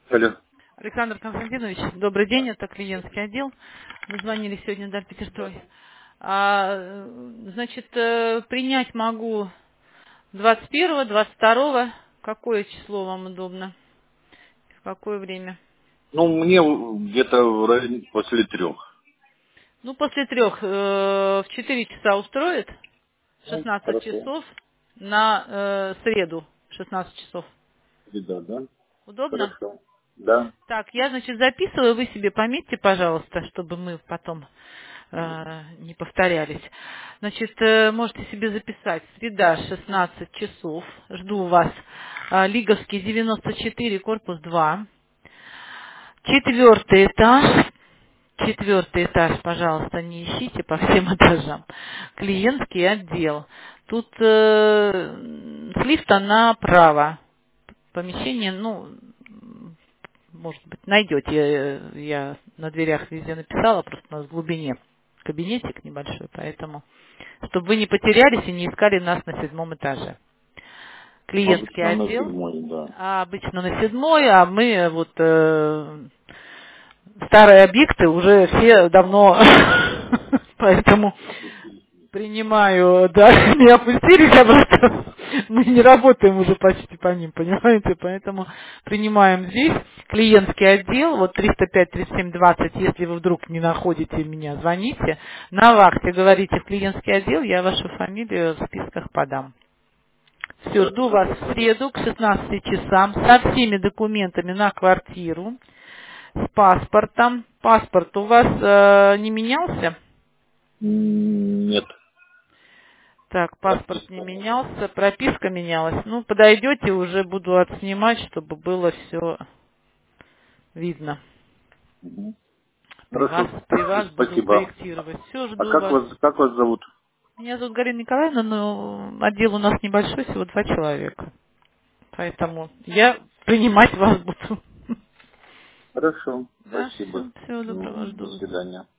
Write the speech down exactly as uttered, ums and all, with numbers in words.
Алло. Александр Константинович, добрый день, это клиентский отдел. Мы звонили сегодня до Петерстрой. А, э, значит, э, принять могу двадцать первого, двадцать второго. Какое число вам удобно? В какое время? Ну, мне где-то в районе после трех. Ну, после трех, э, в четыре часа устроит? Ну, шестнадцать хорошо. часов на э, среду, шестнадцать часов. Среда, да? Удобно? Хорошо. Да. Так, я, значит, записываю, вы себе пометьте, пожалуйста, чтобы мы потом э, не повторялись. Значит, э, можете себе записать. Среда, шестнадцать часов. Жду вас. Э, Лиговский, девяносто четыре, корпус два. Четвертый этаж. Четвертый этаж, пожалуйста, не ищите по всем этажам. Клиентский отдел. Тут э, с лифта направо. Помещение, ну, может быть, найдете. Я, я на дверях везде написала, просто у нас в глубине кабинетик небольшой, поэтому, чтобы вы не потерялись и не искали нас на седьмом этаже. Клиентский Обычно на отдел, седьмой, да. а обычно на седьмой, а мы вот э, старые объекты уже все давно, поэтому принимаю, да, не опустились обратно. Мы не работаем уже почти по ним, понимаете, поэтому принимаем здесь клиентский отдел, вот триста пять тридцать семь двадцать, если вы вдруг не находите меня, звоните, на вахте говорите в клиентский отдел, я вашу фамилию в списках подам. Все, жду Хорошо. вас в среду к шестнадцати часам со всеми документами на квартиру, с паспортом. Паспорт у вас э, не менялся? М, Нет. Так, паспорт не Прописка. менялся, прописка менялась. Ну, подойдете, уже буду отснимать, чтобы было все видно. Мгм. При вас, Хорошо. при вас буду Спасибо. корректировать. Все, А жду как вас. вас, как вас зовут? Меня зовут Галина Николаевна, но отдел у нас небольшой, всего два человека. Поэтому я принимать вас буду. Хорошо. Да, Спасибо. все, всего доброго, М, До жду вас. свидания.